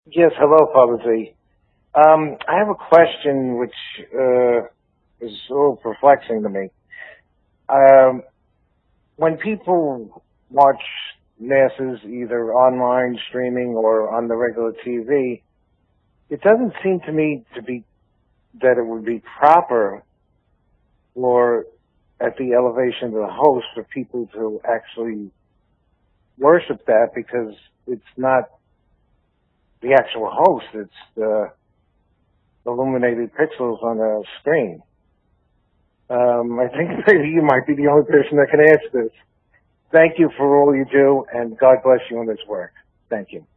Yes, hello, Father Z. I have a question which is a little perplexing to me. Um, when people watch masses either online streaming or on the regular TV, it doesn't seem to me to be that it would be proper or at the elevation of the host for people to actually worship that because it's not the actual host, it's the illuminated pixels on the screen. I think maybe you might be the only person that can answer this. Thank you for all you do, and God bless you in this work. Thank you.